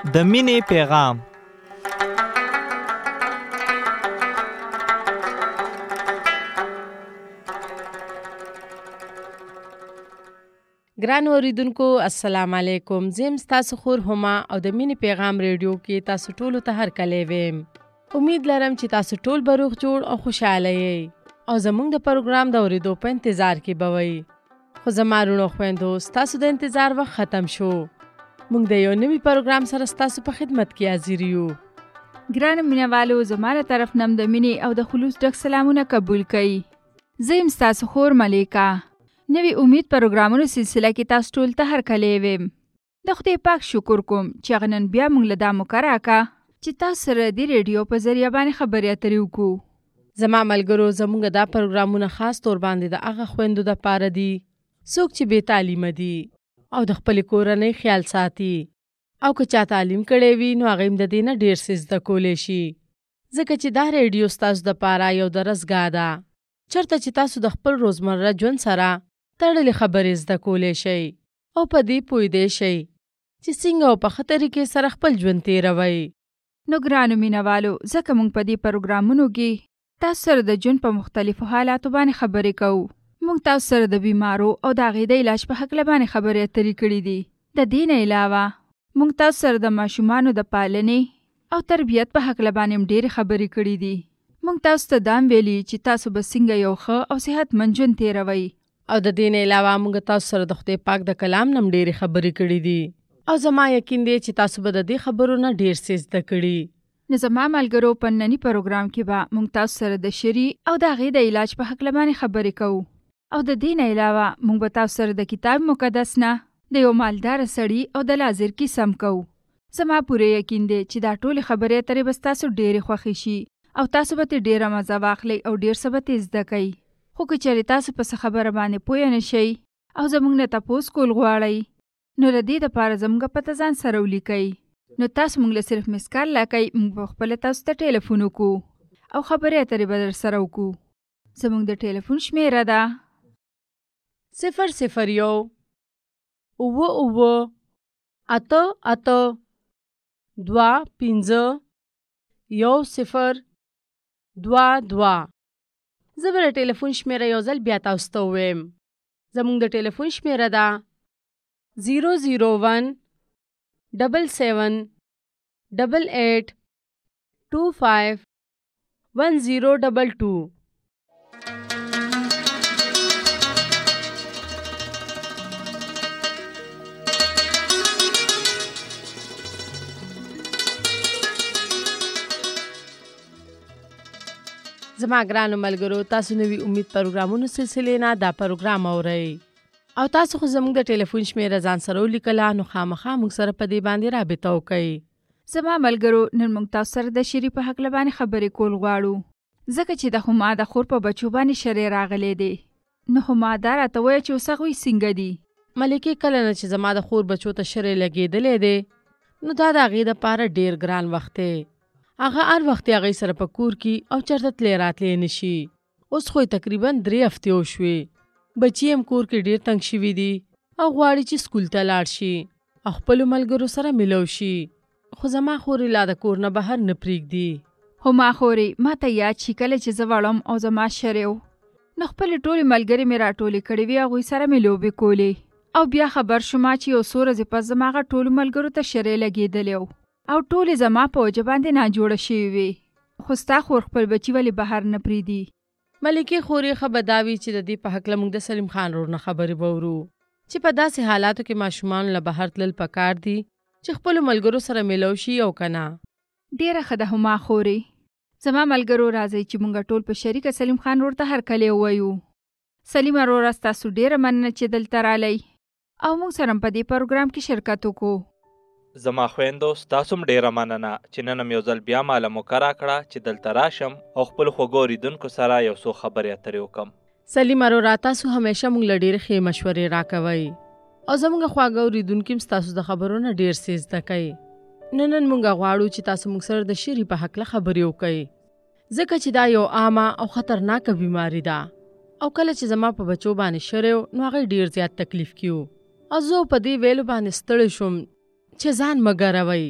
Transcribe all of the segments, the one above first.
د مینې پیغام. ګران اوریدونکو السلام علیکم. زم تاسو خور هما او د مینې پیغام ریډیو کې تاسو ټول ته هر کله ویم. امید لرم چې تاسو ټول بروغ جوړ او خوشاله یې او زموږ د پروګرام د اوریدو په انتظار کې بوي. خو زمارونو خويندو تاسو د انتظار وخت ختم شو. موږ د یو نوي پروګرام سره تاسو په خدمت کې حاضر یو. ګران مینوالو زماره طرف نم د مینې او د خلوص ډک سلامونه قبول کړئ. زم تاسو خور ملیکا نوی امید پروګرامونو سلسله کې تاسو ټول ته هر کله ویم. د خدای پاک شکر کوم چې غنن بیا موږ له دامو کراکا چې تاسو سره د ریډیو په ذریعہ باندې خبرې اترې وکړو. زما ملګرو زموږ دا پروګرامونه خاص تور باندې د هغه خويندو د پاره دي څوک چې بې تعلیمه دي او د خپل کورنۍ خیال ساتي او که چا تعلیم کړی وي نو هغه د دې نه ډیر څه زده کولی شي ځکه چې دا ریډیو ستاسو د پاره یو درسګاه ده چېرته چې تاسو د خپل روزمره ژوند سره تړلې خبرې زده کولی شئ او په دې پوهیدی شئ چې څنګه او په ښه طریقې سره خپل ژوند تېروئ. نو ګرانو مینوالو ځکه موږ په دې پروګرامونو کې تاسو سره د ژوند په مختلفو حالاتو باندې خبرې کوو. موږ تاسو سره د بیمارو او د هغې د علاج په هکله باندې خبرې اترې کړي دي. د دې نه علاوه موږ تاسو سره د ماشومانو د پالنې او تربیت په هکله باندې هم ډېرې خبرې کړي دي. موږ تاسو ته دا هم ویلي چې تاسو به څنګه یو ښه او صحتمند ژوند تېروئ. او د دې نه علاوه موږ تاسو سره د خدای پاک د کلام نم ډېرې خبرې کړي دي او زما یقین دی چې تاسو به د دې خبرو نه ډېر څه زده کړي. نو زما ملګرو په ننني پروګرام کې به موږ تاسو سره د شرعي او د هغې د علاج په هکله باندې خبرې کوو او د دې نه علاوه موږ به تاسو سره د کتاب مقدس نه د یو مالدار سړي او د لازر کیسه هم کوو. زما پوره یقین دی چې دا ټولې خبرې اترې به ستاسو ډېرې خوښې شي او تاسو به ترې ډېره مزه واخلئ او ډېر څه به ترې زده کوئ. خو که چېرې تاسو په څه خبره باندې پوه نه شئ او زموږ نه تپوس کول غواړئ نو د دې دپاره زموږ پته ځان سره ولیکئ. نو تاسو موږ له صرف مس کال راکئ موږ به خپله تاسو ته ټیلیفون وکړو او خبرې اترې به در سره وکړو. زموږ د ټیلیفون شمیره ده 001 88 25 10 22. زه به د ټیلیفون شمیره یو ځل بیا تاسو ته ووایم. زموږ د ټیلیفون شمیره ده 001 77 88 25 1022. زما ګرانو ملګرو تاسو نوی امید پروګرامونو سلسلې نه دا پروګرام اورئ او تاسو خو زموږ د ټیلیفون شمیره ځان سره ولیکله نو خامخا موږ سره په دې باندې رابطه وکړئ. زما ملګرو نن موږ تاسو سره د شرعي په هکله باندې خبرې کول غواړو ځکه چې د هما د خور په بچو باندې شرع راغلی دی. نو هما دا راته وایه چې اوس هغوی څنګه دي. ملکې کله نه چې زما د خور بچو ته شرع لګېدلی دی نو دا د هغې دپاره ډېر ګران وخت دی. هغه هر وخت هغې سره په کور کې او چېرته تللی راتلی نه شي. اوس خو تقریبا 3 هفتې وشوې. بچي هم کور کې ډېر تنګ شوي دي او غواړي چې سکول ته لاړ شي او خپلو ملګرو سره ملو شي. خو زما خورې لا د کور نه بهر نه پرېږدي. هما خورې ما ته یاد شي کله چې زه وړم او زما شرع نو خپلې ټولې ملګرې مې راټولې کړې وي هغوی سره مې لوبې کولې او بیا خبر شوم چې یو څو ورځې پس زما هغه ټولو ملګرو ته شرع لګېدلی او ټولې زما په وجه باندې ناجوړه شوې وې. خو ستا خور خپل بچي ولې بهر نه پرېږدي. ملکې خورې ښه به دا وي چې د دې په هکله موږ د سلیم خان ورور نه خبرې به ورو چې په داسې حالاتو کې ماشومان له بهر تلل پکار دي چې خپلو ملګرو سره میلو شي او که نه. ډېره ښه ده هما خورې. زما ملګرو راځئ چې موږ ټول په شریکه سلیم خان ورور ته هر کله ووایو. سلیمه وروره ستاسو ډېره مننه چې دلته رالی او موږ سره په دې پروګرام کې شرکت وکړو. زما خویندو ستاسو هم ډېره مننه چې نن هم یو ځل بیا ماله موقع راکړه چې دلته راشم او خپلو خوږو اورېدونکو سره یو څو خبرې اترې وکړم. سلیمه وروره تاسو همیشه موږ له ډېرې ښې مشورې راکوئ او زموږ خواږه اورېدونکي هم ستاسو د خبرو نه ډېر څه زده کوي. نن موږ غواړو چې تاسو موږ سره د شرعي په هکله خبرې وکړئ ځکه چې دا یو عامه او خطرناکه بیماری ده او کله چې زما په بچو باندې شرع نو هغوی ډېر زیات تکلیف کیو او زه په دې ویلو باندې ستړی شوم چې ځان مه ګروئ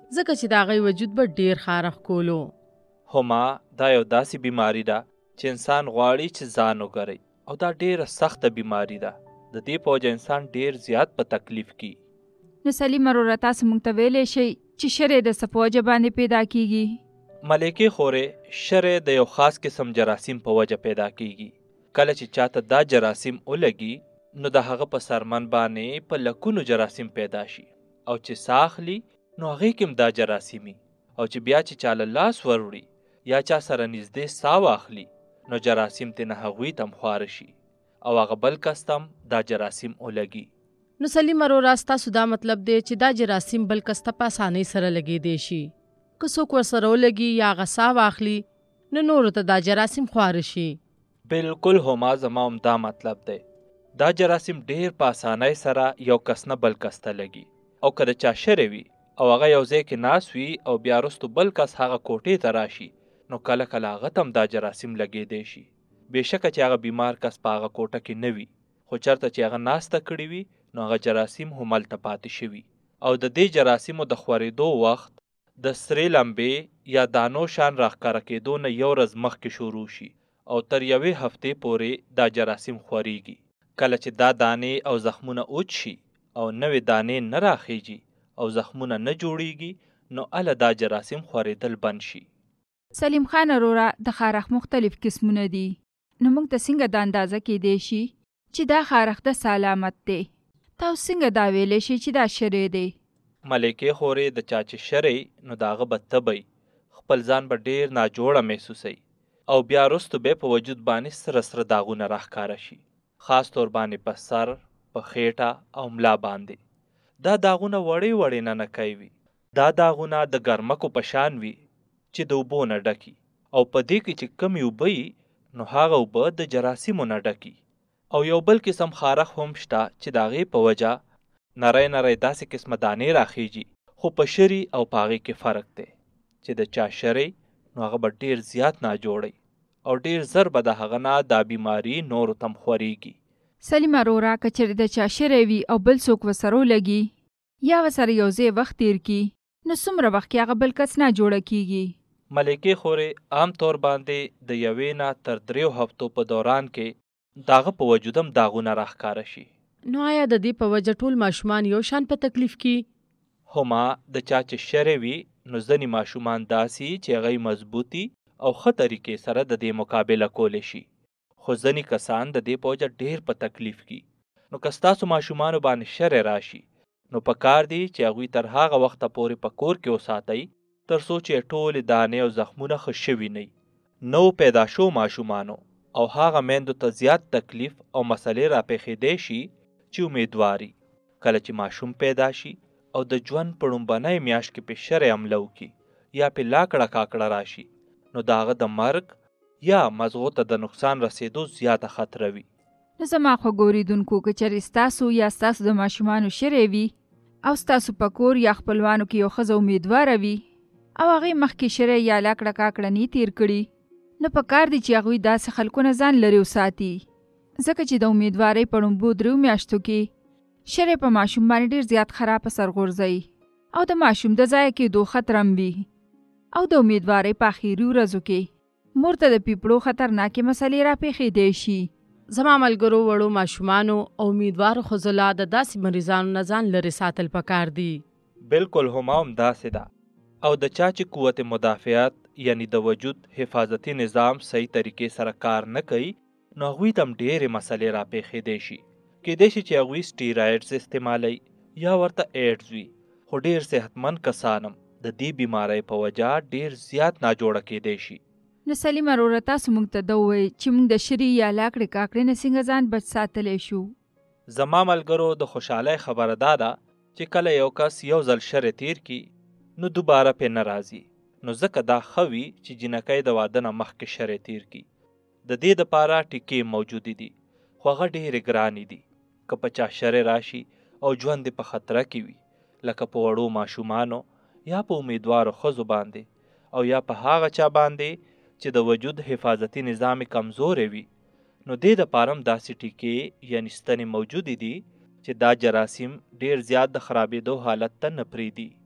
ځکه چې د هغې وجود به ډېر خارښ کولو. هما دا یو داسې بیماری ده چې انسان غواړي چې ځان وګري او دا ډېره سخته بیماری ده. د دې په وجه انسان ډېر زیات په تکلیف کی. نو سلیم وروره تاسو موږ ته ویلی شئ چې شرې د څه په وجه باندې پیدا کیږي؟ ملکې خورې، شرې د یو خاص قسم جراثیم په وجه پیدا کیږي. کله چې چاته دا جراثیم ولګي نو د هغه په سرمن باندې په لکونو جراثیم پیدا شي او چې ساه اخلي نو هغې کې هم دا جراثیمي، او چې بیا چې چاله لاس وروړي یا چا سره نږدې ساه واخلي نو جراثیم ترې نه هغوی ته هم خواره شي او هغه بل کس ته هم دا جراثیم ولګي. نو سلیم وروره ستاسو دا مطلب دی چې دا جراثیم بل کس ته په اسانۍ سره لګېدی شي. که څوک ورسره ولګي یا هغه ساه واخلي نو نورو ته دا جراثیم خواره شي. بالکل هما، زما هم دا مطلب دی. دا جراثیم ډېر په اسانۍ سره یو کس نه بل کس ته لګي، او که د چا شرې وي او هغه یو ځای کې ناست وي او بیا وروستو بل کس هغه کوټې ته راشي نو کله کله هغه ته هم دا جراثیم لګېدی شي. بېشکه چې هغه بیمار کس په هغه کوټه کې نه وي، خو چېرته چې هغه ناسته کړې وي نو هغه جراثیم هملته پاتې شوي، او د دې جراثیمو د خورېدو وخت د سرې لمبې یا دانو شان راښکاره کېدو نه یو ورځ مخکې شروع شي او تر یوې هفتې پورې دا جراثیم خورېږي. کله چې دا دانې او زخمونه اوچ شي او نوې دانې نه راخیږي او زخمونه نه جوړیږي نو اله دا جراثیم خورېدل بند شي. سلیم خان وروره د خارښ مختلف قسمونه دي، نو موږ ته څنګه دا اندازه کېدی شي چې دا خارښ د سلامت دی؟ تاسو څنګه دا ویلی شئ چې دا شرې دی؟ ملکې خورې، د چا چې شرې نو د هغه به تبی خپل ځان به ډېر ناجوړه محسوسوي او بیا وروستو به په وجود باندې سره سره داغونه راښکاره شي، خاص طور باندې په سر، په خېټه او ملا باندې. دا داغونه وړې وړې ننکۍ وي. دا داغونه د ګرمکو په شان وي چې د اوبو نه ډکي، او په دې کې چې کمې اوبه وي نو هغه اوبه د جراثیمو نه ډکي. او یو بل قسم خارښ هم شته چې د هغې په وجه نری نری داسې قسمه دانې راخیږي، خو په شري او په هغې کې فرق دی چې د چا شرې نو هغه به ډېر زیات ناجوړی او ډېر زر به د هغه نه دا بیماري نورو ته هم خورېږي. سلیم وروره، که چېرې د چا شرې وي او بل څوک ورسره ولګي یا ورسره یو ځای وخت تېر کړي نو څومره وخت کې هغه بل کس ناجوړه کیږي؟ ملکې خورې، عام طور باندې د یوې نه تر 3 هفتو په دوران کې داغه په وجود هم داغونه راښکاره شي. نو آیا د دې په وجه ټول ماشومان یو شان په تکلیف کې؟ هما، د چا چې شرې وي نو ځینې ماشومان داسې چې هغوی مضبوطي او ښه طریقې سره د دې مقابله کولی شي، خو ځینې کسان د دې په وجه ډېر په تکلیف کې. نو که ستاسو ماشومانو باندې شرې راشي نو پکار دی چې هغوی تر هغه وخته پورې په کور کې وساتئ تر څو چې ټولې دانې او زخمونه ښه شوي نه وي. نو پیدا شو ماشومانو او هغه میندو ته زیات تکلیف او مسلې راپېښېدی شي چې امیدواري کله چې ماشوم پیدا شي او د ژوند په لومبنۍ میاشت کې پې شرې حمله وکړي یا پې لاکړه کاکړه راشي نو د هغه د مرګ یا مزغو ته د نقصان رسېدو زیاته خطره وي. نو زما خوږو اورېدونکو، که چېرې ستاسو یا ستاسو د ماشومانو شرې وي او ستاسو په کور یا خپلوانو کې یو ښځه امیدواره وي او هغې مخکې شرې یا لاکړه کاکړه نه تېر کړي نو پکار دی چې هغوی داسې خلکو نه ځان لرې وساتي، ځکه چې د امیدوارۍ په لومبو 3 میاشتو کې شرې په ماشوم باندې ډېر زیات خراب اثر غورځوي او د ماشوم د ضایع کېدو خطر هم وي. او د امیدوارۍ په اخري ورځو کې مور ته د پیپړو خطرناکې مسلې راپېښېدی شي. زما ملګرو، وړو ماشومانو او امیدوارو ښځو لا د داسې مریضانو نه ځان لرې ساتل پکار دي. بالکل هما هم داسې ده. او د چا چې قوت مدافعت یعنی د وجود حفاظتي نظام صحیح طریقې سره کار نه کوي نو هغوی ته هم ډېرې مسلې راپېښېدی شي. کېدای شي چې هغوی سټیرایډز استعمالوي یا ورته ایډز وي، خو ډېر صحتمند کسان هم د دې بیمارۍ په وجه ډېر زیات ناجوړه کېدی شي. نو سلیم وروره، تاسو موږ ته دا ووایئ چې موږ د شرې یا لاکړې کاکړې نه څنګه ځان بچ ساتلی شو؟ زما ملګرو، د خوشحالۍ خبره دا ده چې کله یو کس یو ځل شرې تیر کي نو دوباره پې نه راځي. نو ځکه دا ښه وي چې جینکۍ د واده نه مخکې شرې تیر کي. د دې دپاره ټیکې موجودې دي، خو هغه ډېرې ګرانې دي. که په چا شرې راشي او ژوند یې په خطره کې وي، لکه په وړو ماشومانو یا په امیدوارو ښځو باندې او یا په هغه چا باندې چې د وجود حفاظتي نظام یې کمزوری وي، نو دې دپاره هم داسې ټیکې یعنې ستنې موجودې دي چې دا جراثیم ډېر زیات د خرابېدو حالت ته نه پرېږدي.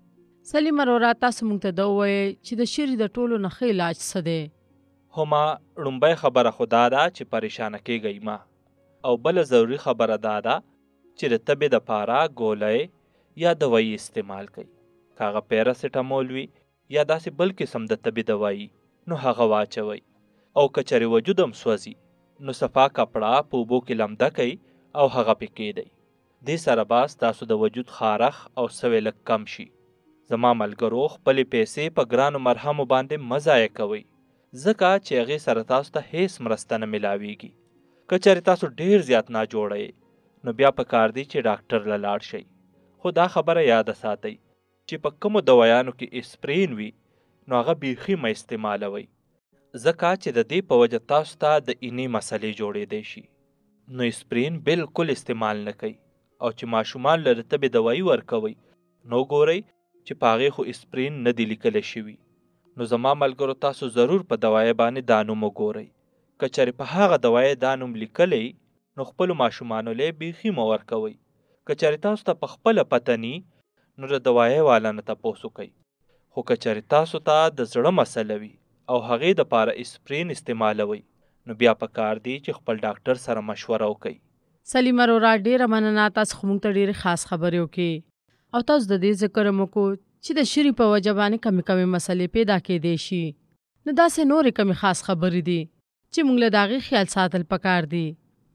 سلیم وروره تاسو موږ ته دا ووایئ چې د شری د ټولو نه ښه علاج څه دی؟ هما لومبۍ خبره خو دا ده چې پریشانه کیږئ مه، او بله ضروري خبره دا ده چې د تبې دپاره ګولۍ یا دوایي استعمال کوئ. که هغه پیراسیټامول وي یا داسې بل قسم د تبې دوایي نو هغه واچوئ. او که چرې وجود هم سوځي نو صفا کپړه په اوبو کې لمده کوئ او هغه پې کیږدئ. دې سره به ستاسو د وجود خارښ او سوی لږ کم شي. زما ملګرو خپلې پیسې په ګرانو مرهمو باندې مه ضایع کوئ، ځکه چې هغې سره تاسو ته هیڅ مرسته نه میلاویږي. که چېرې تاسو ډېر زیات ناجوړه نو بیا پکار دی چې ډاکټر له لاړ شئ. خو دا خبره یاده ساتئ چې په کومو دوایانو کې اسپرین وي نو هغه بیخي مه استعمالوئ، ځکه چې د دې په وجه تاسو ته د اینې مسلې جوړېدی شي. نو اسپرین بالکل استعمال نه کوئ. او چې ماشومان له تبې دوایي ورکوئ نو ګورئ چې په هغې خو اسپرین نه دي لیکلی شوي. نو زما ملګرو تاسو ضرور په دوایي باندې دا نوم وګورئ. که چېرې په هغه دوایي دا نوم لیکلی نو خپلو ماشومانو لی بیخي مه ورکوئ. که چېرې تاسو ته په خپله پته ني نو د دوایي والا نه تپوس وکئ. خو که چېرې تاسو ته د زړه مسله وي او هغې دپاره اسپرین استعمالوئ نو بیا پکار دی چې خپل ډاکټر سره مشوره وکئ. سلیم وروره ډېره مننه، تاسو خو موږ ته ډېرې خاص خبرې وکړې او تاسو د دې ذکر هم وکړو چې د شري په وجه باندې کمې مسلې پیدا کېدی شي. نو داسې نورې کمې خاص خبرې دي چې موږ له د هغې خیال ساتل پکار دي.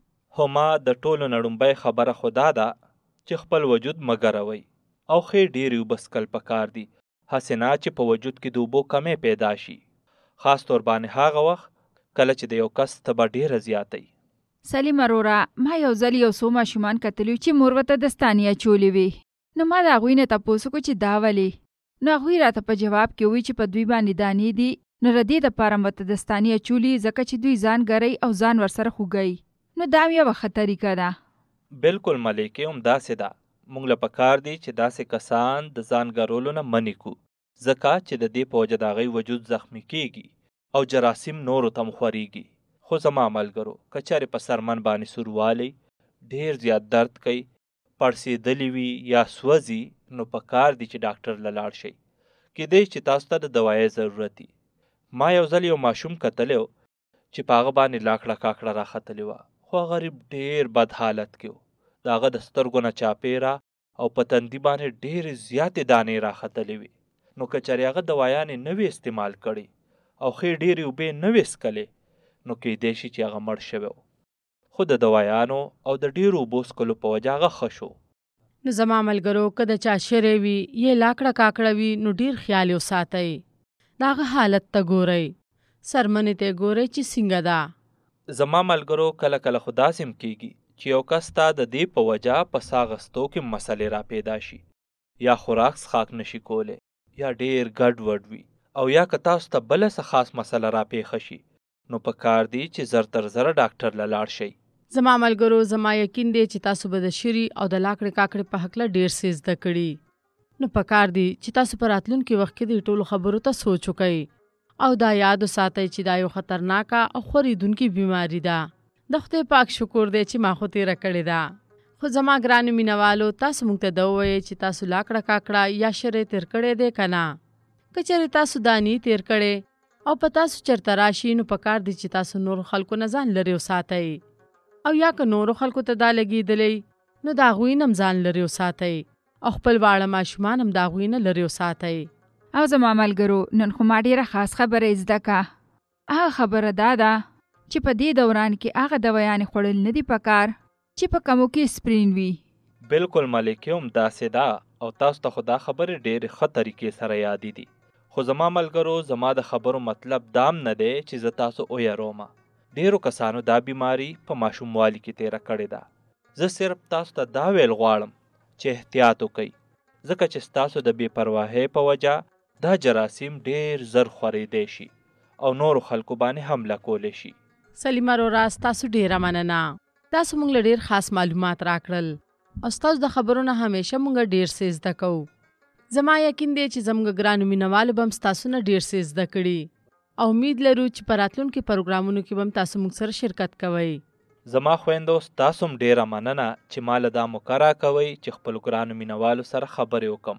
هما د ټولو نه لومبۍ خبره خو دا ده چې خپل وجود مه ګروئ او ښې ډېرې اوبه څښل پکار دي، هسې نه چې په وجود کې د اوبو کمې پیدا شي، خاص طور باندې هغه وخت کله چې د یو کس تبه ډېره زیاته وي. سلیم وروره ما یو ځل یو څو ماشومان کتلي چې مور ورته دستانې اچولې وې، نو ما د هغوی نه تپوس وکړو چې دا ولې؟ نو هغوی راته په جواب کې ووایي چې په دوی باندې دانې دي، نو د دې دپاره مې ورته دستانې اچولي ځکه چې دوی ځان ګرئ او ځان ورسره خوږئ. نو دا هم یوه ښه طریقه ده. بالکل ملکې، هم داسې ده. موږ له پکار دی چې داسې کسان د ځان ګرولو نه منې کړو، ځکه چې د دې په وجه د هغوی وجود زخمي کیږي او جراثیم نورو ته هم خورېږي. خو زما ملګرو که چېرې په سرمن باندې سوروالی، ډېر زیات درد کوي، پړسېدلي وي یا سوځي نو پکار دی چې ډاکټر له لاړ شئ. کیدی چې تاسو ته د دوایي ضرورت وي. ما یو ځل یو ماشوم کتلی و چې په هغه باندې لاکړه کاکړه راختلې وه، خو غریب ډېر بد حالت کې و. د هغه د سترګو نه چاپېره او په تندي باندې ډېرې زیاتې دانې راختلې وې. نو که چېرې هغه دوایانې نه وي استعمال کړې او ښې ډېرې اوبې نه وې څښلې نو کیدی شي چې هغه مړ شوی و. خو د دوایانو او د ډېرو اوبو څښلو په وجه هغه ښه شو. نو زما ملګرو که د چا شری وي یا لاکړه کاکړه وي نو ډېر خیال یې وساتئ. د هغه حالت ته ګورئ، سرمنې ته یې ګورئ چې څنګه ده. زما ملګرو کله کله خو داسې هم کیږي چې یو کس ته د دې په وجه په ساه اخیستو کې مسلې را پیدا شي، یا خوراک څښاک نشي کولی، یا ډېر ګډ وډ وي، او یا که تاسو ته بله څه خاص مسله را پیښه شي نو پکار دی چې زر تر زره ډاکټر له لاړ شئ. زما ملګرو زما یقین دی چې تاسو به د شري او د لاکړې کاکړې په هکله ډېر څه زده کړي. نو پکار دی چې تاسو په راتلونکي وخت کې د ټولو خبرو ته سوچ وکئ او دا یاد وساتئ چې دا یو خطرناکه او خورېدونکې بیماري ده. د خدای پاک شکر دی چې ما خو تېره کړې ده. خو زما ګرانو مینوالو تاسو موږ ته دا ووایئ چې تاسو لاکړه کاکړه یا شری تېر کړی دی که نه. که چېرې تاسو دانې تېر کړی او په تاسو چرته راشي نو پکار دی چې تاسو نورو خلکو نه ځان لرې وساتئ، او یا که نورو خلکو ته دا لګېدلی نو د هغوی نه هم ځان لرې وساتئ او خپل واړه ماشومان هم د هغوی نه لرې وساتئ. او زما ملګرو نن خو ما ډېره خاص خبره زده کړه. هغه خبره دا ده چې په دې دوران کې هغه دوایانې خوړل نه دي پکار چې په کمو کې اسپرین وي. بالکل ملکې، هم داسې ده او تاسو ته خو دا خبرې ډېرې ښه طریقې سره یادې دي. خو زما ملګرو زما د خبرو مطلب دام نه دی چې زه تاسو ویرومه. ډېرو کسانو دا بیماری په ماشوموالي کې تېره کړې ده. زه صرف تاسو ته دا ویل غواړم چې احتیاط وکئ، ځکه چې ستاسو د بې پرواهۍ په وجه دا جراثیم ډېر زر خورېدی شي او نورو خلکو باندې حمله کولی شي. سلیمه وروره ستاسو ډېره مننه. تاسو موږ له ډېر خاص معلومات راکړل او ستاسو د خبرو نه همیشه موږ ډېر څه زده کوو. زما یقین دی چې زموږ ګرانو مینوالو به هم ستاسو نه ډېر څه زده کړي او امید لرو چې په راتلونکي پروګرامونو کې به هم تاسو موږ سره شرکت کوئ. زما خویندو ستاسو هم ډېره مننه چې ما له دا موقع راکوئ چې خپلو ګرانو مینوالو سره خبرې وکړم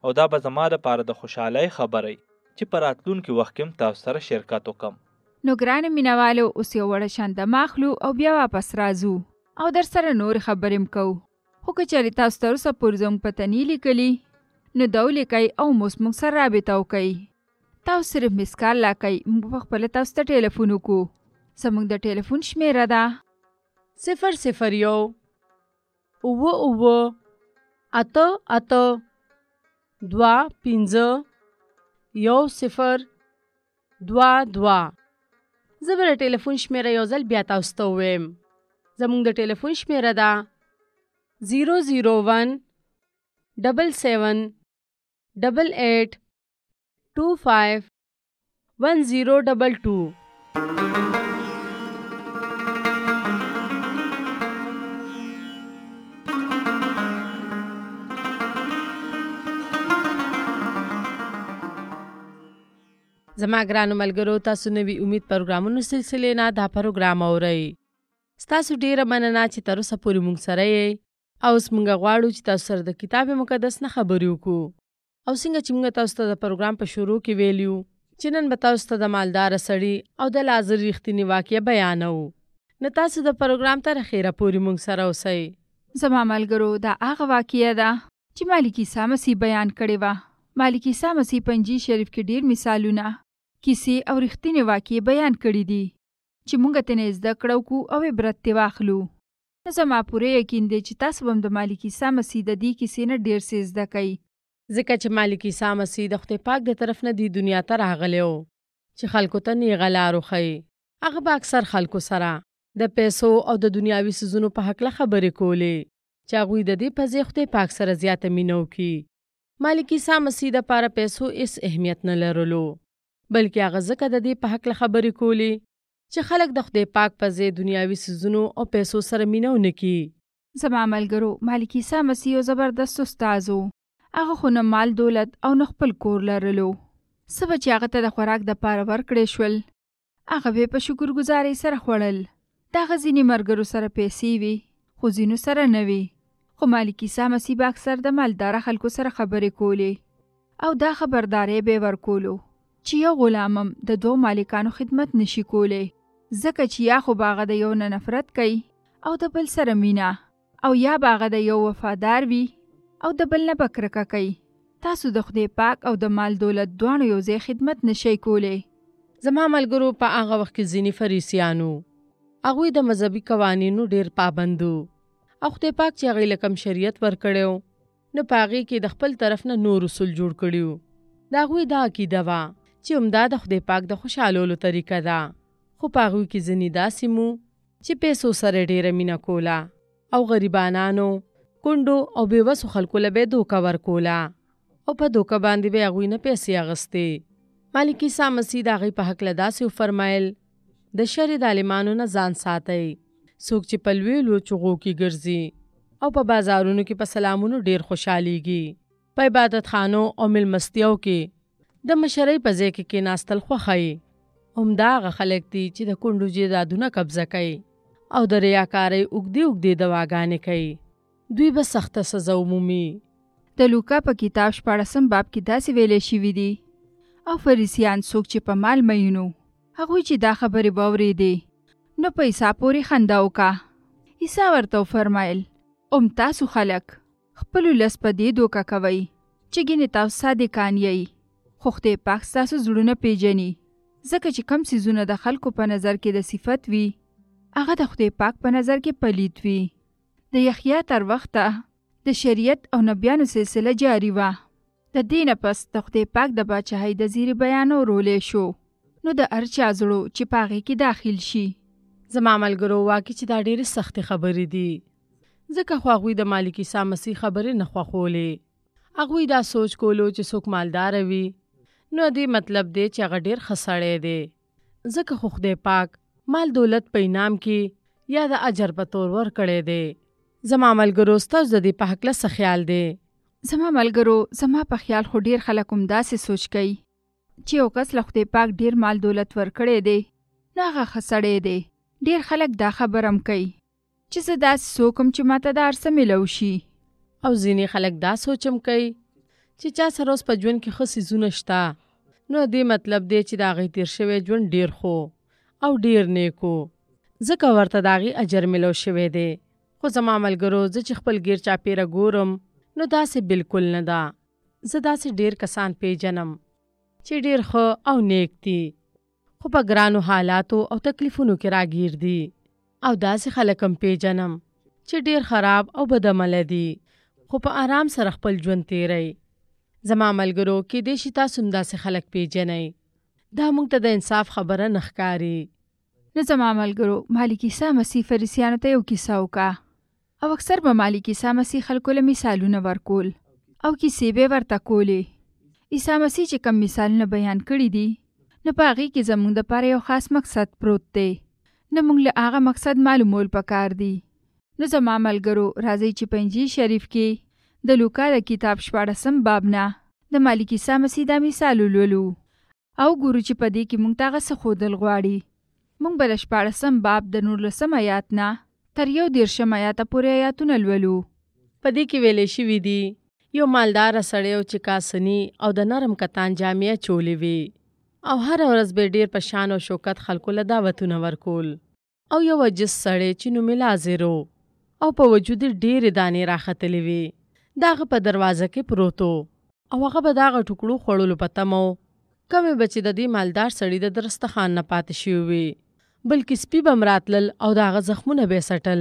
او دا به زما دپاره د خوشحالۍ خبره چې په راتلونکي وخت کې هم تاسو سره شرکت وکم. نو ګرانو مینوالو، اوس یو وړه شان دمه اخلو او بیا واپس راځو او در سره نور خبرې هم کوو. خو که چېرې تاسو تر اوسه پورې زموږ پته نه لیکلي نو دا ولیکئ او موږ سره رابطه وکئ. تاسو صرف مس کال راکئ، موږ په خپله تاسو ته ټلیفون وکړو. زموږ د ټلیفون شمیره ده 001 اوه 8 2 5 1 0 2 2. زه به د ټلیفون شمیره یو ځل بیا تاسو ته ووایم. زموږ د ټلیفون شمیره ده 001 77 88 25 1022. زما ګرانو ملګرو، تاسو نوي امید پروګرامونو سلسلې نه دا پروګرام اورئ. ستاسو ډیره مننه چې تر اوسه پورې موږ سره یې. اوس موږ غواړو چې تاسو سره د کتاب مقدس نه خبرې وکړو. او څنګه چې موږ تاسو ته د پروګرام په شروع کې ویلیو چې نن به تاسو ته د مالدار سړي او د لازر رښتینی واقعه بیانوو. نو تاسو د پروګرام تر اخره پورې موږ سره اوسئ. زما ملګرو، دا هغه واقعه ده چې مالک عیسی مسیح بیان کړې وه. مالک عیسی مسیح په انجیل شریف کې ډیر مثالونه، کیسې او رښتینې واقعې بیان کړي دي چې موږ ترې زده کړو کو او عبرت ترې واخلو. نو زما پوره یقین دی چې تاسو هم د مالک عیسی مسیح د دې کیسې نه ډیر څه زده کوئ، ځکه چې مالک عیسی مسیح د خدای پاک د طرف نه دی دنیا ته راغلی و چې خلکو ته نیغه لار وښیي. هغه به اکثر خلکو سره د پیسو او د دنیاوي څیزونو په هکله خبرې کولې چې هغوی د دې په ځای خدای پاک سره زیاته مینه وکړي. مالک عیسی مسیح دپاره پیسو هېڅ اهمیت نه لرلو، بلکې هغه ځکه د دې په هکله خبرې کولې چې خلک د خدای پاک په ځای دنیاوي څیزونو او پیسو سره مینه ونه کړي. زما ملګرو، مالک عیسی مسیح یو زبردست استاد و. هغه خو نه مال دولت او نه خپل کور لرلو. څه به چې هغه ته د خوراک دپاره ورکړی شول، هغه به په شکرګزارۍ سره خوړل. د هغه ځینې ملګرو سره پیسې وي خو ځینو سره نه وي. خو مالک عیسی مسیح به اکثر د مالداره خلکو سره خبرې کولې او دا خبرداری به یې ورکولو چې یو غلام هم د دوه مالکانو خدمت نشي کولی، ځکه چې یا خو به هغه د یو نه نفرت کوي او د بل سره مینه، او یا به هغه د یو وفادار وي او د بل نه به کرکه کوي. تاسو د خدای پاک او د مال دولت دواړو یو ځای خدمت نشئ کولی. زما ملګرو، په هغه وخت کې ځینې فریسیانو هغوی د مذهبي قوانینو ډیر پابند وو او خدای پاک چې هغوی له کوم شریعت ورکړی و نو په هغې کې د خپل طرف نه نور اصول جوړ کړي وو. د هغوی دا عقیده وه چې همدا د خدای پاک د خوشحالولو طریقه ده. خو په هغوی کې ځینې داسې مو چې پیسو سره ډیره مینه کوله او غریبانانو، کونډو او بېوسو خلکو له به یې دوکه ورکوله او په دوکه باندې به یې هغوی نه پیسې اخیستې. مالک عیسی مسیح د هغوی په هکله داسې وفرمایل د شر د عالمانو نه ځان ساتئ، څوک چې په لویو لویو چغو کې ګرځي او په بازارونو کې په سلامونو ډیر خوشحالیږي، په عبادتخانو او میلمستیاو کې د مشرۍ په ځای کې کېناستل خوښوي. همدا هغه خلک دي چې د کونډو جایدادونه قبضه کوي او د ریاکارۍ اوږدې دواګانې کوي. دوی به سخته سزا ومومي. د لوکا په کتاب 14 باب کې داسې ویلې شوي دي او فریسیان څوک چې په مال مینو، هغوی چې دا خبرې به اورېدې نو په عیسی پورې خندا وکړه. عیسی ورته وفرمایل، تاسو خلک خپلو لس په دې دوکه کوئ چې ګینې تاسو صادقان یئ، خو خدای پاک ستاسو زړونه پیژني، ځکه چې کم څیزونه د خلکو په نظر کې د صفت وي هغه د خدای پاک په نظر کې پلید وي. د یحیی تر وخته د شریعت او نبیانو سلسله جاری وه. د دې نه پس د خدای پاک د باچاهۍ د زیرې بیان اورولی شو، نو د هر چا زړو چې په هغې کې داخل شي. زما ملګرو، واقع چې دا ډېرې سختې خبرې دي، ځکه خو هغوی د مالک عیسی مسیح خبرې نه خوښولې. هغوی دا سوچ کولو چې څوک مالداره وي نو دې مطلب دی چې هغه ډېر ښه سړی دی، ځکه خو خدای پاک مال دولت په انعام کې یا د اجر په تور ورکړی دی. زما ملګرو، ستاسو د دې په هکله څه خیال دی؟ زما ملګرو، زما په خیال خو ډېر خلک هم داسې سوچ کوي چې یو کس له خدای پاک ډېر مال دولت ورکړی دی نو هغه ښه سړی دی. ډېر خلک دا خبره هم کوي چې زه داسې څوک یم چې ماته دا هر څه میلو شي، او ځینې خلک دا سوچ هم کوي چې چا سره اوس په ژوند کې ښه څیزونه شته، نو دې مطلب دی چې د هغې تیر شوی ژوند ډېر خو او ډېر نیک و، ځکه ورته د هغې اجر ملو شوی دی. خو زما ملګرو، زه چې خپل ګیر چاپېره ګورم نو داسې بالکل نه ده. زه داسې ډېر کسان پیژنم چې ډېر ښه او نیک دي، خو په ګرانو حالاتو او تکلیفونو کې راګیر دي. او داسې خلک هم پیژنم چې ډېر خراب او بدعمله دي، خو په آرام سره خپل ژوند تیری. زما ملګرو، کیدای شي تاسو هم داسې خلک پیژنئ. دا موږ ته د انصاف خبره نه ښکاري. نو زما ملګرو، مالک عیسی مسیح فریسیانو ته یو کیسه وکړه، او اکثر به مالک عیسی مسیح خلکو له مثالونه ورکول او کیسې به ورته کولې. عیسی مسیح چې کوم مثالونه بیان کړي دي، نو په هغې کې زموږ دپاره یو خاص مقصد پروت دی. نو موږ له هغه مقصد معلومول پکار دي. نو زما ملګرو، راځئ چې په انجیل شریف کې د لوکا د کتاب 14 باب نه د مالک عیسی مسیح دا مثال ولولو او ګورو چې په دې کې موږ ته هغه څه ښودل غواړي. موږ به د 14 باب د 19 آیات نه تر 31 آیاته پورې آیاتونه لولو. په دې کې ویلې شوي دي، یو مالداره سړی و چې کاسني او د نرم کتان جامې اچولې وي، او هره ورځ به ډېر په شان او شوکت خلکو له دعوتونه ورکول. او یو عجز سړی چې نوم یې لازر و، او په وجود یې ډېرې دانې راختلې وې، د هغه په دروازه کې پروت و، او هغه به د هغه ټوکړو خوړلو په تمه و. کمې به چې د دې مالدار سړي د دسترخوان نه پاتې شوي وي، بلکې سپي به هم راتلل او د هغه زخمونه به یې څټل.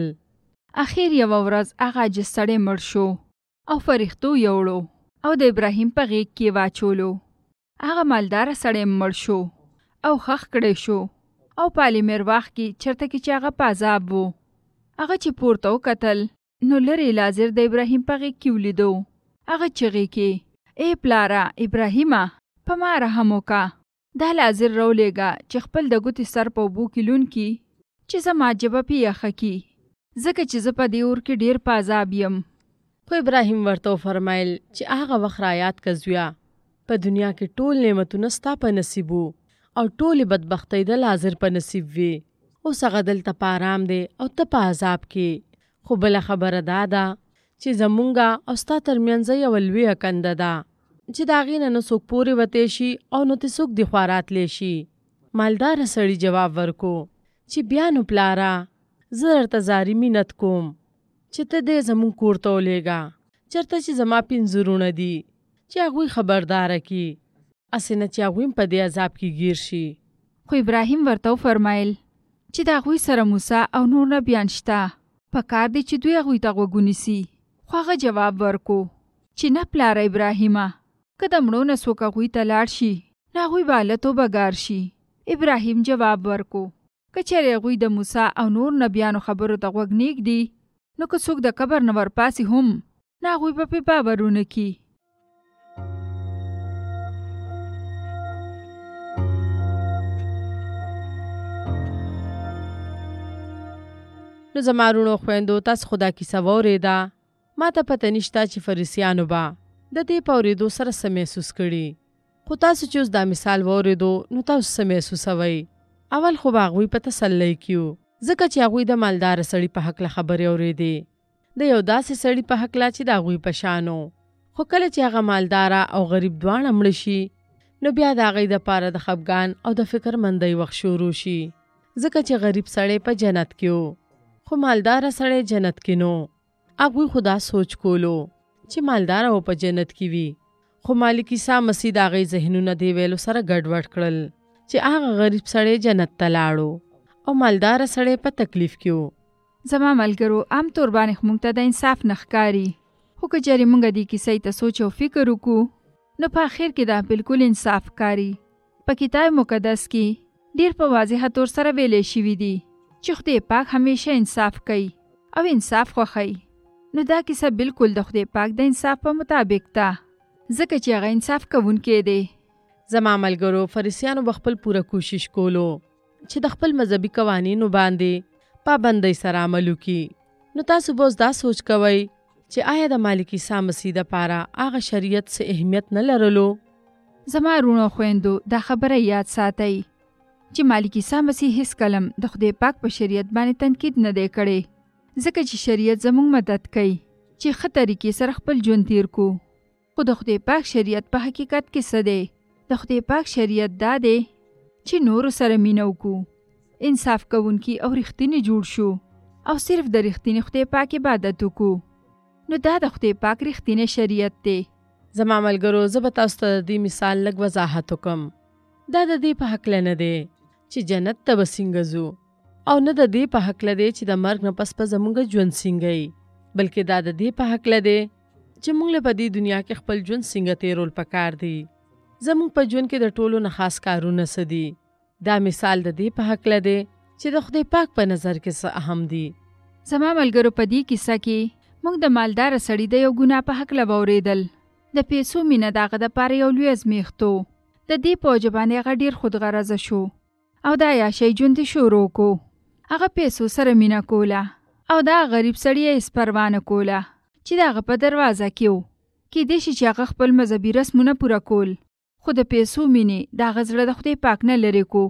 اخر یوه ورځ هغه عجز سړی مړ شو او فرښتو یوړو او د ابراهیم په غېږ کې واچولو. هغه مالداره سړی مړ شو او خښ کړی شو او په عالمرواح کې چېرته کې چې هغه په عذاب و. هغه چې پورته وکتل نو لرې لازر د ابراهیم په غېږ کې ولیدو. هغه چغې کې، ای پلاره ابراهیمه، په ما رحم وکړه، دا لازر راولېږه چې خپل د ګوتې سر په اوبو کې لون کي، چې زما ژبه پې یخه کي، ځکه چې زه په دې اور کې ډېر په عذاب یم. خو ابراهیم ورته وفرمیل چې هغه وخت رایاد که زویه، په دنیا کې ټول نعمتونه ستا په نصیب وو او ټولې بدبختۍ د لازر په نصیب وي. اوس هغه دلته په آرام دی او ته په عذاب کې. خو بله خبره دا ده چې زمونږه او ستا ترمنځ یوه لویه کنده ده چې د هغې نه څوک پورې وتی شي او نو ته څوک دې خوا راتلی شي. مالداره سړي جواب ورکو چې بیا نو پلاره، زه درته زاري مینت کوم چې ته دې زمونږ کور ته ولېږه، چېرته چې زما 5 وروڼه دي، چې هغوی خبرداره کي، هسې نه چې هغوی هم په دې عذاب کې ګیر شي. خو ابراهیم ورته وفرمیل چې د هغوی سره موسی او نور نبیان شته، پکار دی چې دوی هغوی ته غوږ ونیسي. خو هغه جواب ورکو چې نه پلاره ابراهیمه، که د مړو نه څوک هغوی ته لاړ شي نو هغوی به هلته وبګار شي. ابراهیم جواب ورکو که چېرې هغوی د موسی او نور نبیانو خبرو ته غوږ نیږدي، نو که څوک د قبر نه ورپاسي هم، نو هغوی به پرې باور ونه کي. نو زما وروڼو خویندو، تاسو خو دا کیسه واورېده. ما ته پته نشته چې فریسیانو به د دې په اورېدو سره څه محسوس کړي، خو تاسو چې اوس دا مثال واورېدو نو تاسو څه محسوسوئ؟ اول خو به هغوی په تسلی کیو، ځکه چې هغوی د مالداره سړي په هکله خبرې اورېدې، د یو داسې سړي په هکله چې د هغوی په شان و. خو کله چې هغه مالداره او غریب دواړه مړه شي، نو بیا د هغوی دپاره د خفګان او د فکرمندۍ وخت شروع شي، ځکه چې غریب سړی په جنت کې و، خو مالداره سړی جنت کې نو. هغوی خو دا سوچ کولو چې مالداره و په جنت کې وي، خو مالک عیسی مسیح د هغوی ذهنونه دې ویلو سره ګډوډ کړل چې هغه غریب سړی جنت ته لاړو او مالداره سړی په تکلیف کې و. زما ملګرو، عام طور باندې موږ ته د انصاف نه ښکاري، خو که چېرې موږ دې کیسې ته سوچ او فکر وکړو نو په اخر کې دا بالکل انصاف ښکاري. په کتاب مقدس کې ډېر په واضحه طور سره ویلې شوي دي چې خدای پاک همیشه انصاف کوي او انصاف خوښوي. نو دا کیسه بالکل د خدای پاک د انصاف په مطابق ده، ځکه چې هغه انصاف کوونکی دی. زما ملګرو، فریسیانو به خپل پوره کوشش کولو چې د خپل مذهبي قوانینو باندې پابندۍ سره عمل وکړي. نو تاسو به اوس دا سوچ کوئ چې آیا د مالک عیسی مسیح دپاره هغه شریعت څه اهمیت نه لرلو؟ زما وروڼو خویندو، دا خبره یاد ساتئ چې مالک عیسی مسیح هیڅ کلم د خدای پاک په شریعت باندې تنقید نه دی کړی، ځکه چې شریعت زموږ مدد کوي چې ښه طریقې سره خپل ژوند تیر کو. خو د خدای پاک شریعت په حقیقت کې څه دی؟ د خدای پاک شریعت دا دی چې نورو سره مینه وکړو، انصاف کوونکي او رښتینی جوړ شو او صرف د رښتینی خدای پاک عبادت وکړو. نو دا د خدای پاک رښتینی شریعت دی. زما ملګرو، زه به تاسو ته د دې مثال لږ وضاحت وکم. دا د دې په هکله نه دی چې جنت ته به څنګه ځو، او نه د دې په هکله دی چې د مرګ نه پس به زموږ ژوند څنګه وي، بلکې دا د دې په هکله دی چې موږ له په دې دنیا کې خپل ژوند څنګه تیرول پکار دی. زموږ په ژوند کې د ټولو نه خاص کارونه څه دي. دا مثال د دې په هکله دی چې د خدای پاک په نظر کې څه اهم دي. زما ملګرو، په دې کیسه کې موږ د مالدار سړي د یو ګناه په هکله واورېدل. د پیسو مینه د هغه دپاره یو لوی ازمیښت و. د دې په وجه باندې هغه ډېر خودغرضه شو او د عیاشۍ ژوند یې شروع کو. هغه پیسو سره مینه کوله او دا غریب سړي یې هېڅ پروا نه کوله چې د هغه په دروازه کې و. کیدای شي چې هغه خپل مذهبي رسمونه پوره کول، خو د پیسو مینې د هغه زړه د خدای پاک نه لرې کو.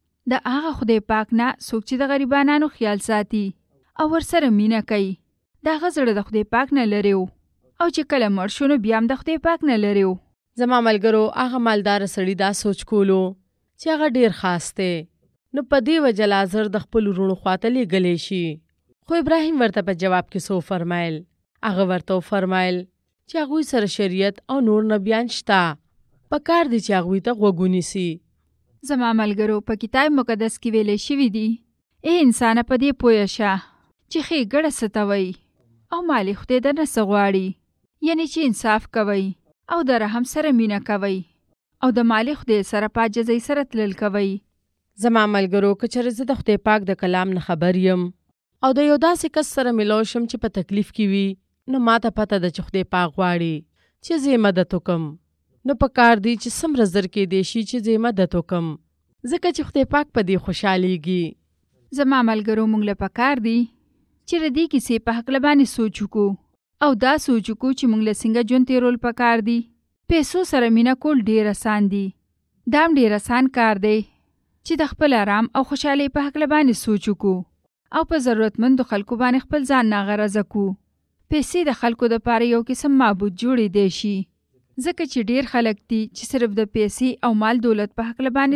د هغه خدای پاک نه څوک چې د غریبانو خیال ساتي او ورسره مینه کوي، د هغه زړه د خدای پاک نه لرې و، او چې کله مړ شو نو بیا هم د خدای پاک نه لرې و. زما ملګرو، هغه مالدار سړي دا سوچ کولو چې هغه ډیر خاص دی، نو په دې وجه لازر د خپل وروڼو خواته لیږلی شي. خو ابراهیم ورته په جواب کې څه وفرمایل؟ هغه ورته وفرمایل چې هغوی سره شریعت او نور نبیان شته، پکار دی چې هغوی ته غوږ ونیسي. زما ملګرو، په کتاب مقدس کې ویلی شوي دي، ای انسانه په دې پوه شه چې ښېګړه څه ته وایي او مالې خدای درنه څه غواړي، یعنې چې انصاف کوئ او د رحم سره مینه کوئ او د مالې خدای سره په عاجزۍ سره تلل کوئ. زما ملګرو، که چېرې زه د خدای پاک د کلام نه خبر یم او د یو داسې کس سره ملو شم چې په تکلیف کې وي، نو ما ته پته ده چې خدای پاک غواړي چې زه یې مدد وکم. نو پکار دی چې څومره زر کېدی شي چې زه یې مدد وکم، ځکه چې خدای پاک په دې خوشحالېږي. زما ملګرو، موږ له پکار دی چې د دې کیسې په هکله باندې سوچ وکړو او دا سوچ وکړو چې موږ له څنګه ژوند تېرول پکار دی. پیسو سره مینه کول ډېر اسان دي. دا هم ډېر اسان کار دی چې د خپل آرام او خوشحالۍ په هکله باندې سوچ وکړو او په ضرورتمندو خلکو باندې خپل ځان ناغرضه کړو. پیسې د خلکو دپاره یو قسم معبود جوړېدی شي، ځکه چې ډېر خلک دي چې صرف د پیسې او مال دولت په هکله باندې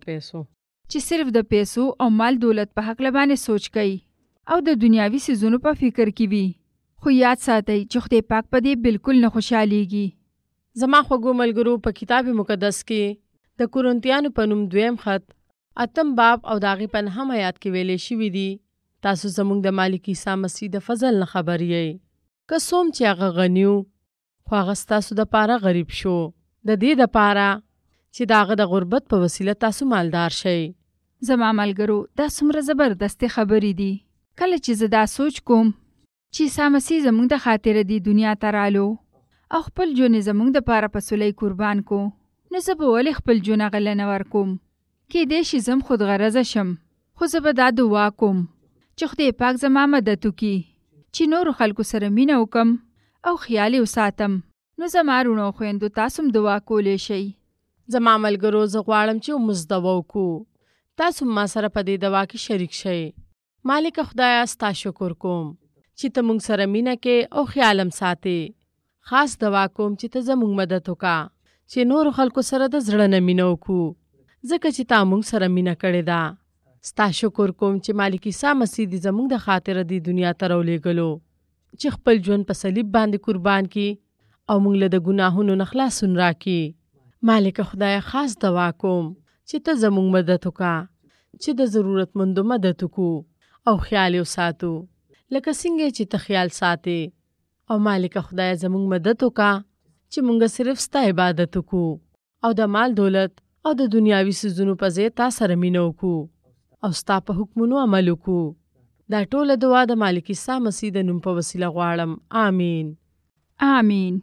سوچ کوي او د دنیاوي څیزونو په فکر کې وي. خو یاد ساتئ چې خدای پاک په دې بالکل نه خوشحالېږي. زما خوږو ملګرو، په کتاب مقدس کې د کورنتیانو په نوم 2 خط 8 باب او د هغې په 9 آیات کې ویلې شوي دي، تاسو زموږ د مالک عیسی مسیح د فضل نه خبر یئ. که څوم چې هغه غني و خو هغه ستاسو دپاره غریب شو، د دې دپاره چې د هغه د غربت په وسیله تاسو مالدار شئ. زما ملګرو، دا څومره زبردستې خبرې دي. کله چې زه دا سوچ کوم چې عیسی مسیح زموږ د خاطره دې دنیا ته رالو او خپل ژوند یې زموږ دپاره په صلح قربان کو، نو زه به ولې خپل ژوند هغه له نه ورکوم؟ کیدای شي زه هم خودغرضه شم، خو زه به دا دعا کوم چې خدای پاک زما مدد وکړي چې نورو خلکو سره مینه وکم او خیال یې وساتم. نو زما وروڼو او خویندو، تاسو هم دعا کولی شئ. زما ملګرو، زه غواړم چې موږ دعا وکړو. تاسو ما سره په دې دعا کې شریک شئ. مالک خدایه، ستا شکر کوم چې ته موږ سره مینه کې او خیال هم ساتې. خاص دعا کوم چې ته زموږ مدد وکړه چې نورو خلکو سره د زړه نه مینه وکړو، ځکه چې تا موږ سره مینه کړې ده. ستا شکر کوم چې مالک عیسی مسیح دې زموږ د خاطره دې دنیا ته راولېږلو چې خپل ژوند په صلیب باندې قربان کړي او موږ له د ګناهونو نه خلاصون راکړي. مالک خدایه، خاص دعا کوم چې ته زموږ مدد وکړه چې د ضرورتمندو مدد وکړو او خیال یې وساتو، لکه څنګه چې ته خیال ساتې. او مالک خدایه، زموږ مدد وکړه چې موږ صرف ستا عبادت وکړو او د مال دولت او د دنیاوي څیزونو په ځای تا سره مینه وکړو او ستا په حکمونو عمل وکړو. دا ټوله دعا د مالک عیسی مسیح د نوم په وسیله غواړم. آمین. آمین.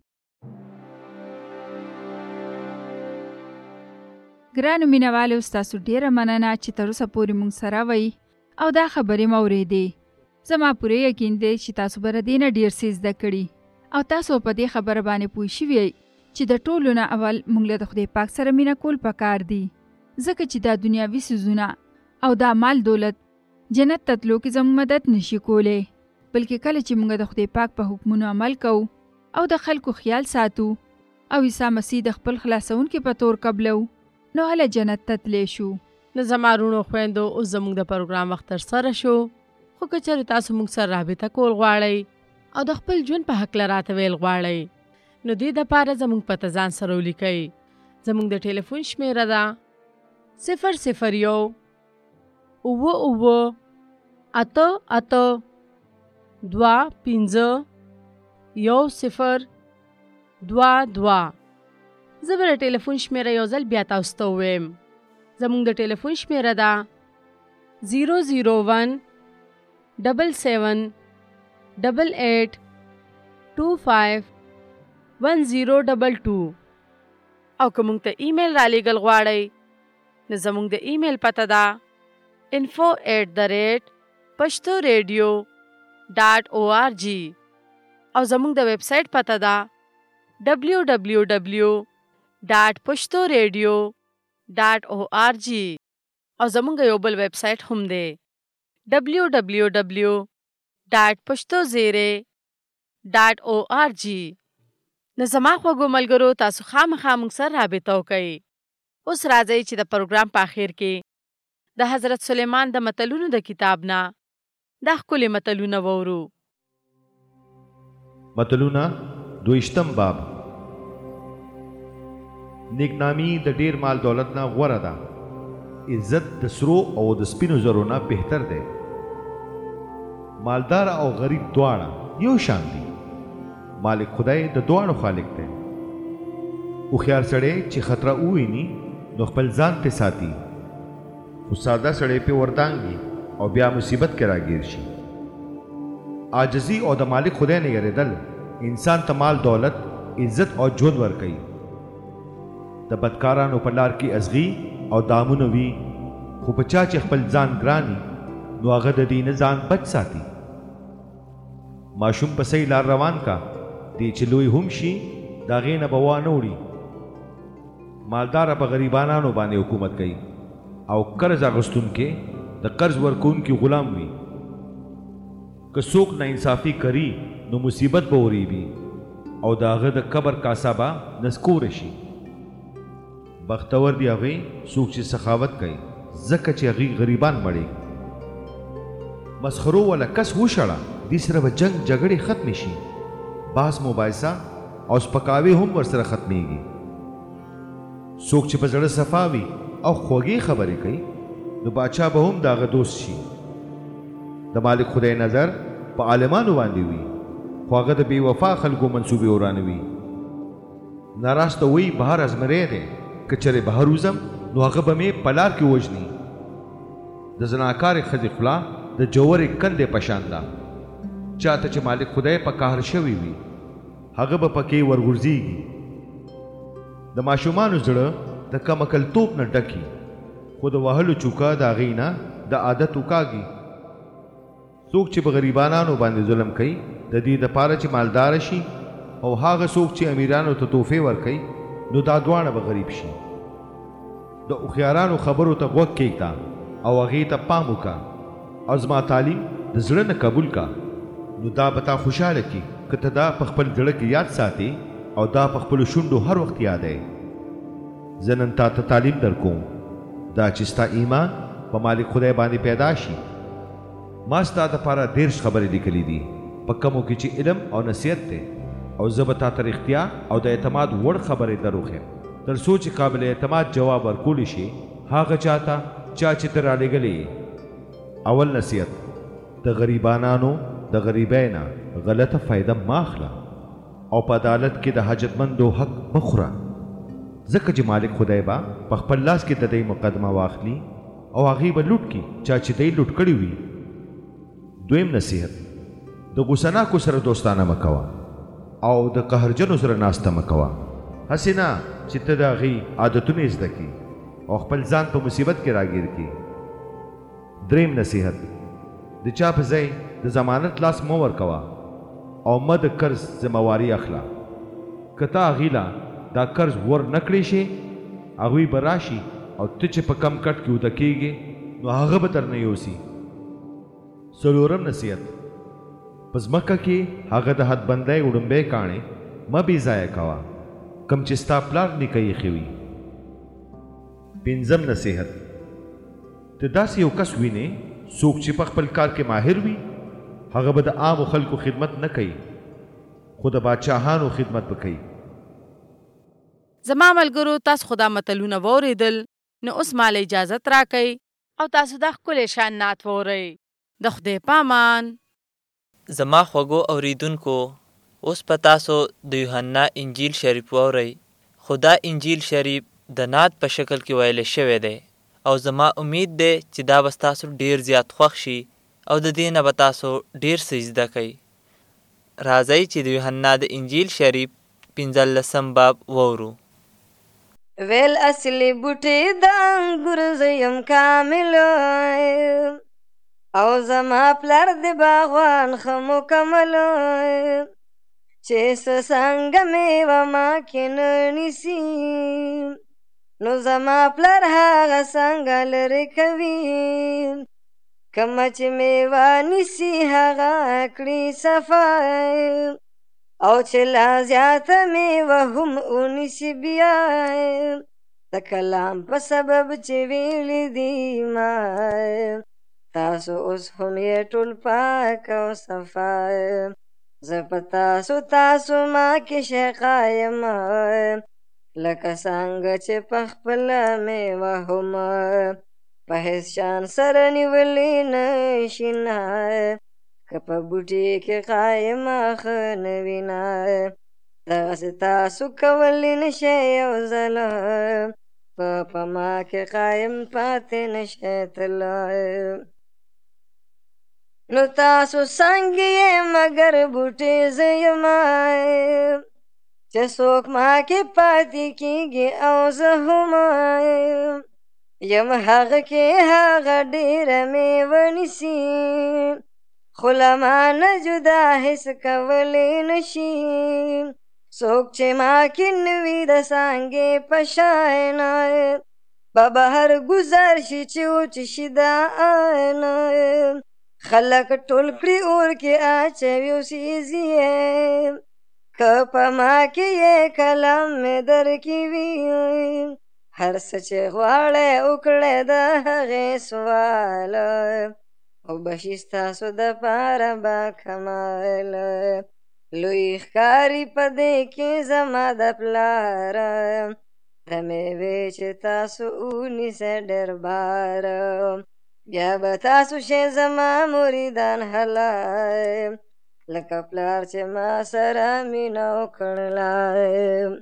ګرانو مینهوالو، ستاسو ډېره مننه چې تر اوسه پورې موږ سره وئ او دا خبرې مو اورېدې. زما پوره یقین دی چې تاسو به له دې نه ډېر څه زده کړي او تاسو په دې خبره باندې پوه شوي یئ چې د ټولو نه اول موږ له د خدای پاک سره مینه کول پکار دي، ځکه چې دا دنیاوي څیزونه او دا مال دولت جنت ته تلو کې زموږ مدد نشي کولی، بلکې کله چې موږ د خدای پاک په حکمونو عمل کوو او د خلکو خیال ساتو او عیسی مسیح د خپل خلاصونکي په تور قبلو نو هله جنت ته تللی شو. نو زما وروڼو خویندو اوس زموږ د پروګرام وخت ترسره شو، خو که چېرې تاسو موږ سره رابطه کول غواړئ او د خپل ژوند په هکله راته ویل غواړئ نو دې دپاره زموږ پته ځان سره ولیکئ. زموږ د ټلیفون شمیره ده 001 اوه 88 25 10 22. زه به د ټلیفون شمیره یو ځل بیا تاسو ته ووایم. زموږ د ټلیفون شمیره ده 001 77 88 25 1022. او که موږ ته ایمیل را لیږل غواړئ نو زموږ د ایمیل پته ده info@pashtoradio.org او زموږ د ویب سایټ پته ده www.pashtoradio.org او زموږ یو بل ویب سایټ هم دی www.pashtozere.org. نو زما خوږو ملګرو تاسو خامخا موږ سره رابطه وکئ. اوس راځئ چې د پروګرام په آخر کې د حضرت سلیمان د متلونو د کتاب نه دا ښکلي متلونه وورو. متلونه 22 باب. نیکنامي د ډیر مال دولت نه غوره ده. عزت د سرو او د سپینو زرو نه بهتر دی. مالدار او غریب دواړه یو شان دي. مالک خدای د دواړو خالق دی. هوښیار سړی چې خطر وویني نو خپل ځان پې ساتي، خو ساده سړی پې وردانګي او بیا مصیبت کې راګیر شي. عاجزي او د مالک خدای نه یریدل انسان ته مال دولت عزت او ژوند ورکوي. د بدکارانو په لار کې ازغي او دامونه وي، خو په چا چې خپل ځان ګراني نو هغه د دې نه ځان بچ ساتي. ماشوم په صحیح لار روان کا دی چې لوی هم شي د هغې نه به وانه وړي. مالداره په غریبانانو باندې حکومت کوي او قرض اخیستونکی د قرض ورکوونکي غلام وي. که څوک ناانصافي کوي نو مصیبت به وریږي او د هغه د قبر کاسه به نسکوره شي. بختور دی هغوی څوک چې سخاوت کوي ځکه چې هغوی غریبان مړي. مسخرو والا کس وشړه دې سره به جنگ جګړې ختمې شي. بحث مباحثه او سپکاوي هم ورسره ختمېږي. څوک چې په زړه صفا وي او خوږې خبرې کوي نو باچا به هم د هغه دوست شي. د مالک خدای نظر په عالمانو باندې وي، خو هغه د بې وفا خلکو منصوبې ورانوي. ناراسته وی بهر ازمری دی، که چېرې بهر وځم نو هغه به مې په لار کې وژني. د زناکارې ښځې خوله د جوورې کندې په شان ده. چاته چې مالک خدای په قهر شوی وي هغه به پکې ورغورځېږي. د ماشومانو زړه د کمکلتوب نه ډکي، خو د وهلو چوکه د هغې نه د عادت وکاږي. څوک چې په غریبانانو باندې ظلم کوي د دې دپاره چې مالدار شي، او هغه څوک چې امیرانو ته تحفې ورکوي نو دا دواړه به غریب شي. د هوښیارانو خبرو ته غوږ کېږده او هغې ته پام وکړه، او زما تعلیم د زړه نه قبول کا نو دا به تا خوشحاله کي که ته دا په خپل زړه کې یاد ساتې او دا په خپلو شونډو هر وخت یادوې. زه نن تا ته تعلیم در کوم دا چې ستا ایمان په مالک خدای باندې پیدا شي. ما ستا دپاره 30 خبرې لیکلي دي په کومو کې چې علم او نصیحت دی، او زه به تا ته رښتیا او د اعتماد وړ خبرې در وښیم تر څو چې قابل اعتماد جواب ورکولی شي هغه چاته چې ته رالیږلی یې. اول نصیحت: د غریبانانو د غریبۍ نه غلطه فایده مه اخله، او په عدالت کې د حاجتمندو حق مه خوره، ځکه چې مالک خدای به په خپل لاس کې د دې مقدمه واخلي او هغې به لوټ کړي چا چې دی لوټ کړي وي. دویم نصیحت: د غوسناکو سره دوستانه مه کوه او د قهرجنو سره ناسته مه کوه، هسې نه چې ته د هغې عادتونه زده کړي او خپل ځان په مصیبت کې راګیر کړي. دریم نصیحت: د چا په ځای د ضمانت لاس مه ورکوه او مه د قرض ذمهواري اخله. که ته هغې له دا قرض ور نه کړې شي هغوی به راشي او ته چې په کم کټ کې اوده کېږې نو هغه به درنه یوسي. څلورم نصیحت: په ځمکه کې هغه د حدبندۍ وړومبی کاڼې مه بې ځایه کوه کم چې ستا پلار نیکه ایښې وي. پنځم نصیحت: ته داسې یو کس وینې څوک چې په خپل کار کې ماهر وي، هغه به د عامو خلکو خدمت نه کوي خو د باچاهانو خدمت به کوي. زما ملګرو، تاسو خو دا متلونه واورېدل، نو اوس ماله اجازت راکئ او تاسو دا ښکلی شان نعت واورئ. د خدای پامان. زما خوږو اوریدونکو، اوس په تاسو د یوحنا انجیل شریف واورئ. خو دا انجیل شریف د نعت په شکل کې ویلی شوی دی او زما امید دی چې دا به ستاسو ډیر زیات خوښ شي او د دې نه به تاسو ډیر څه زده کوئ. راځئ چې د یوحنا د انجیل شریف 15 باب واورو. ویل اصلي بوټي د انګور زه یم کامل، او زما پلار د باغوان ښه مکمل، چې څه څنګه میوه ما کې نه نیسي، نو زما پلار هغه څنګه لرې کوي، کومه چې میوه نیسي هغه کړي صفا، او چې لا زیاته میوه هم ونیسي بیا، د کلام په سبب چې ویلی دي ما، تاسو اوس هم یې ټول پاک او صفا، زه په تاسو ما کې شقا یم، لکه څنګه چې په خپله میوه هم په هېڅ شان سره نیولی نشي نه، که په بوټي کې قایمه ښه نه وي نه، دغسې تاسو کولی نشئ یو ځله په ما کې قایم پاتې نشئ تللی. نو تاسو څنګه یې مګر بوټي زه یم، چې څوک ما کې پاتې کېږي او زه هم یم هغه کې هغه ډېره میوه نیسي، خو له ما نه جدا هېڅ کولی نشي، څوک چې ما کې نه وي د څانګې په شان به بهر ګذر شي چې وچ شي دا آن، خلک ټول کړي اور کې اچوي اوسیز یې، که په ما کې یې کلام مې درکې وي، هر څه چې غواړئ وکړئ د هغې سوال، او بشي ستاسو دپاره با کمال، لوی ښکاري په دې کې زما د پلار، د میوې چې تاسو ونیسئ ډېر بار، بیا به تاسو شئ زما مریدان هلای، لکه پلار چې ما سره مینه وکړله،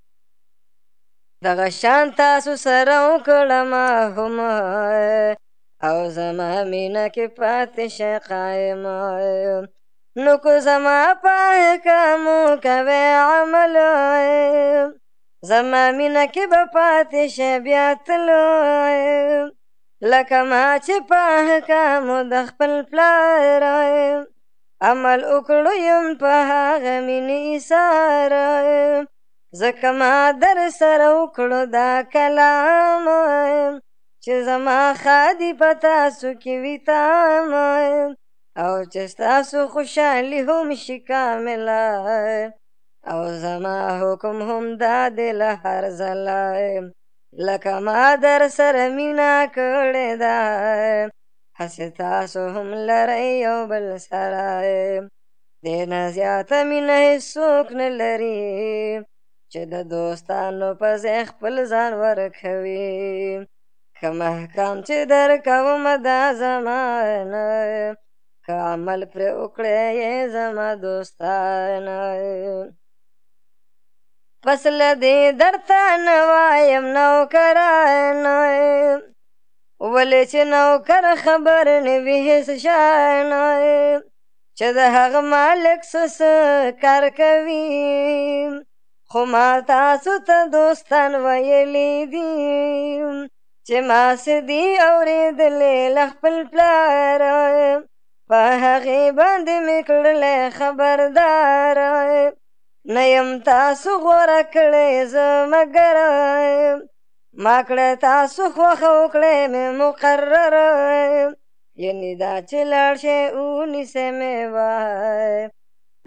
دغه شان تاسو سره وکړم هم، او زما مینه کې پاتې شئ قایم، نو که زما په احکامو کوئ عمل، زما مینه کې به پاتې شئ بیا تل، لکه ما چې په احکامو د خپل پلار عمل وکړو یم په هغه مینې ایثار، ځکه ما در سره وکړو دا کلام، چې زما خادي په تاسو کې وي تام، او چې ستاسو خوشحالي هم شي کامله، او زما حکم هم دا دی له هر ځله، لکه ما در سره مینه کړې ده، هسې تاسو هم لرئ یو بل سره، دې نه زیاته مینه هېڅوک نه لري، چې د دوستانو په ځای خپل ځان ورکوي، کوم احکام چې درکوم دا زما نه، که عمل پرې وکړئ یې زما دوستانه، پس له دې درته نه وایم نوکرانه، ولې چې نوکر خبر نه وي هېڅ شان، چې د هغه مالک څه کار کوي، خو ما تاسو ته دوستان ویلي دي، چې ما څه دي اورېدلې له خپل پلار، په هغې باندې مې کړلی خبردار، نه یم تاسو غوره کړی زه مګر، ما کړه تاسو خوښه وکړی مې مقرر، یعنې دا چې لاړ شئ ونیسئ میوه،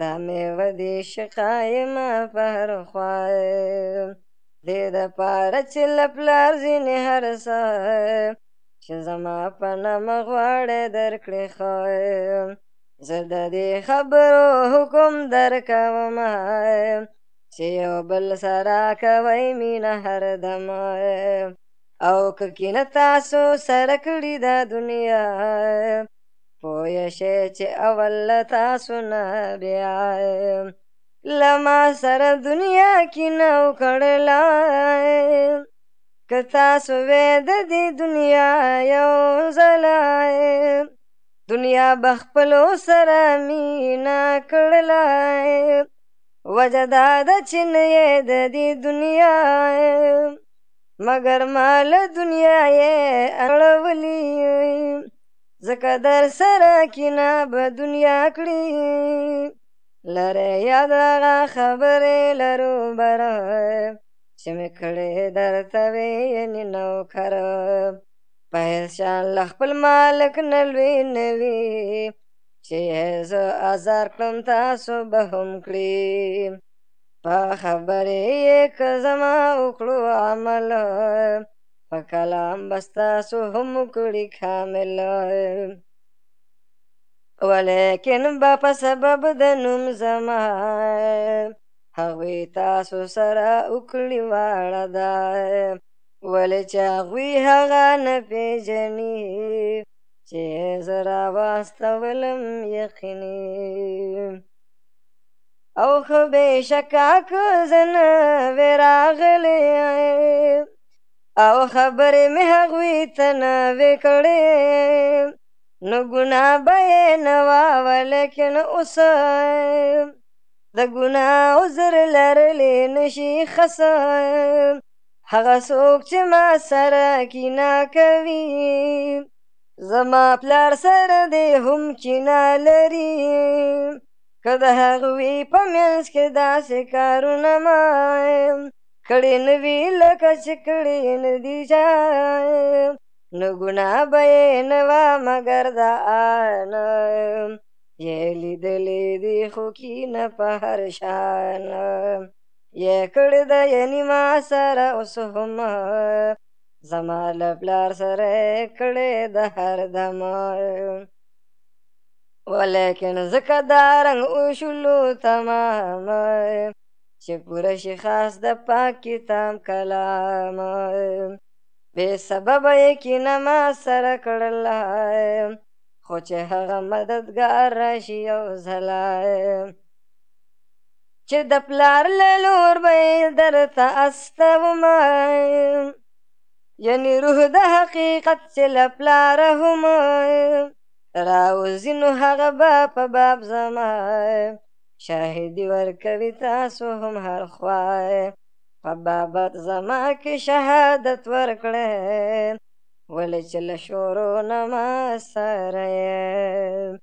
دا میوه دې شقایمه په هر خوا دې دپاره چې له پلار ځینې هر څه چې زما په نامه غواړې درکړې ښه زه د دې خبرو حکم درکومه چې یو بل سره کوئ مینه هردم او که کینه تاسو سره کړي دا دنیا پوه شئ چې اول له تاسو نه بیا له ما سره دنیا کینه وکړله که تاسو وې د دې دنیا یو ځله دنیا به خپلو سره مینه کړله وجه دا ده چې نه یې د دې دنیا مګر ما له دنیا یې اړولي ځکه در سره کینه به دنیا کړي لرې یاد هغه خبرې لرو بره چې مې کړې درته وې یعنې نوکر په هېڅ شان له خپل مالک نه لوی نه وي چې یې زه ازار کړم تاسو به هم کړي په خبرې یې که زما وکړو عمل په کلام به ستاسو هم وکړي کامل ولیکن به په سبب د نوم زما هغوی تاسو سره وکړي واړه ده ولې چې هغوی هغه نه پېژني چې زه راواستولم یقیني او خو بېشکه که زه نه وې راغلی او خبرې مې هغوی ته نه وې کړې نو ګناه به یې نه وه ولیکن اوس د ګناه عذر لرلی نشي خسه هغه څوک چې ما سره کینه کوي زما پلار سره دې هم کینه لري که د هغوی په منځ کې داسې کارونه ما کړي نه وي لکه چې کړي نه دي چا نو ګناه به یې نه وه مګر د آن یې لیدلې دي خو کینه په هر شان یې کړې ده یعنې ما سره اوس هم زما له پلار سره یې کړې ده هر دم ولیکن ځکه دا رنګ وشولو تمام چې پوره شي خاص د پاک کتاب کلام بې سببه یې کینه ما سره کړله خو چې هغه مددګار راشي یو ځله چې د پلار له لور به یې درته استومه یعنې روح د حقیقت چې له پلاره هم راوځي نو هغه به په باب زما شاهدي ورکوي تاسو هم هر خوا په بابت زما کې شهادت ورکړئ ولې چې له شورو نه ما سره یې